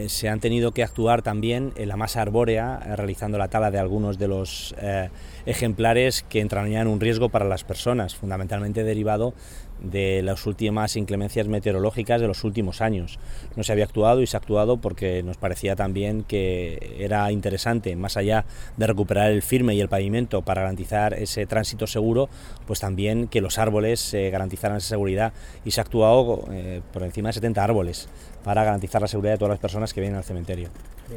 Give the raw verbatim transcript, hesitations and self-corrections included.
Se han tenido que actuar también en la masa arbórea, realizando la tala de algunos de los eh, ejemplares que entrañan un riesgo para las personas, fundamentalmente derivado de las últimas inclemencias meteorológicas de los últimos años. No se había actuado y se ha actuado porque nos parecía también que era interesante, más allá de recuperar el firme y el pavimento para garantizar ese tránsito seguro, pues también que los árboles eh, garantizaran esa seguridad, y se ha actuado eh, por encima de setenta árboles para garantizar la seguridad de todas las personas que vienen al cementerio.